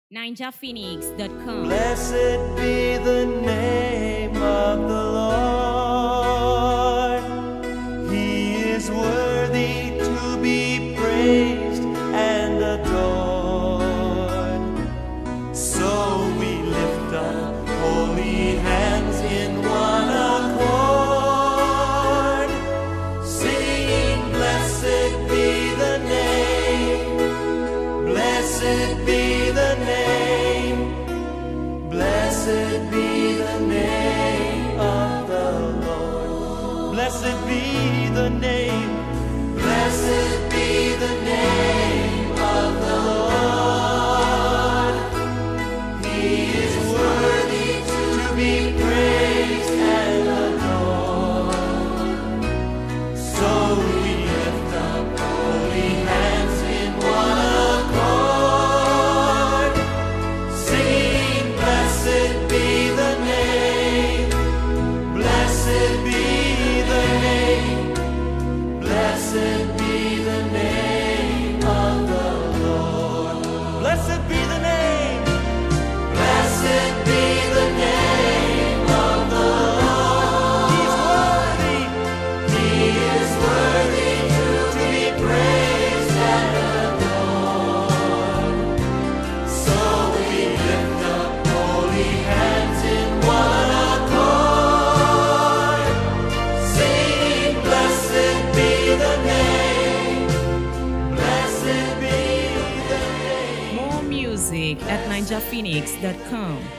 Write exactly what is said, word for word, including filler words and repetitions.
ninja phoenix dot com. Blessed be the name of the Lord. He is worthy to be praised and adored. So we lift up holy hands in one accord, singing, blessed be the name, blessed be the name, blessed be the name of the Lord. Blessed be the name, blessed be the name of the Lord. He is worthy to be praised and adored. So we lift up holy hands in one accord, singing, blessed be the name, blessed be the name, blessed be the name of the Lord. Blessed be the name, blessed be the name of the Lord. He's worthy, He is worthy to be praised and adored. So we lift up holy hands in one accord, singing, blessed be the name, blessed be the name. More music at ninja phoenix dot com.